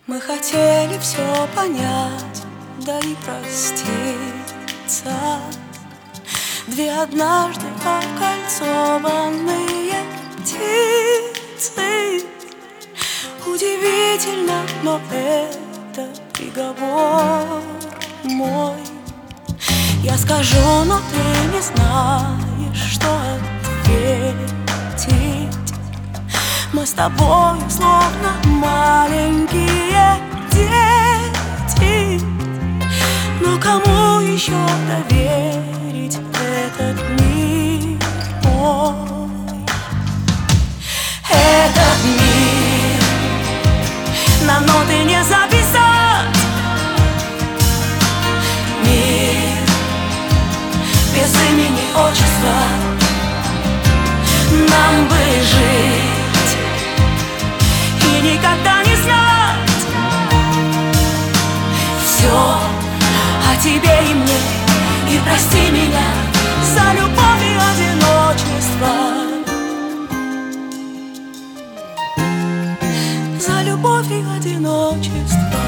Мы хотели все понять, да и проститься. Две однажды окольцованные птицы. Удивительно, но это приговор мой. Я скажу, но ты не знаешь, что ответить. Мы с тобою словно маленькие дети. Но кому еще доверить этот мир мой? Этот мир на ноты не записать. Мир без имени, отчества. Нам бы жить и никогда не знать все о тебе и мне. И прости меня за любовь и одиночество, за любовь и одиночество.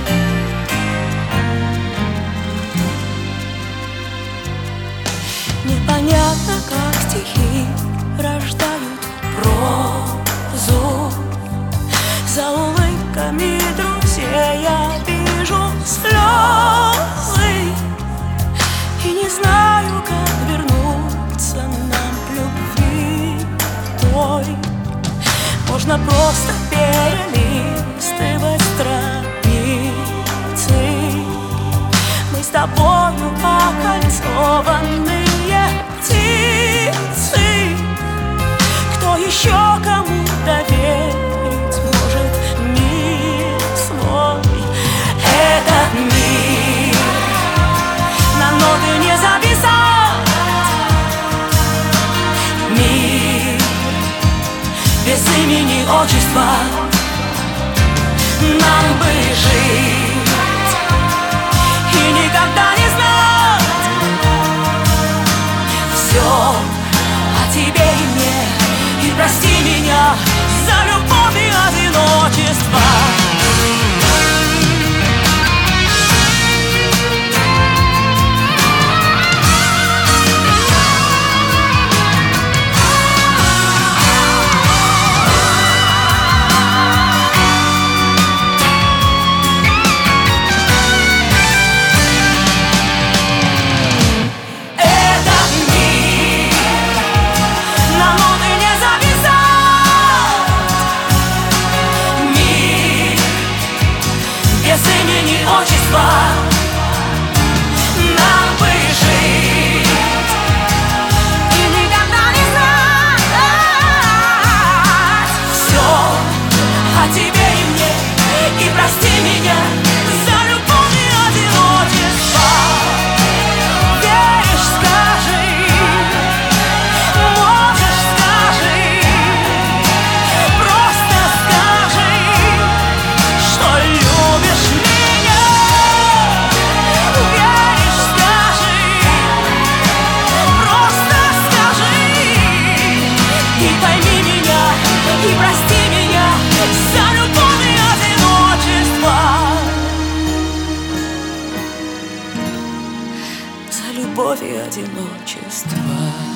Непонятно, как стихи рождают прозу. За улыбками друзей я вижу слезы. И не знаю, как вернуться нам к любви той. Можно просто перелистывать страницы. Мы с тобою окольцованные птицы. Кто еще кому доверить может мир свой? Этот мир на ноты не записать. Мир без имени, отчества. Нам бы жить и никогда не знать все о тебе и мне. И прости меня за любовь и одиночество. Без имени, отчества. Нам бы жить и никогда не знать все о тебе и мне. И прости меня за любовь и одиночество. Веришь, скажи, можешь, скажи, просто скажи, что любишь меня. Веришь, скажи, просто скажи. И пойми меня, и прости меня за любовь и одиночество. За любовь и одиночество.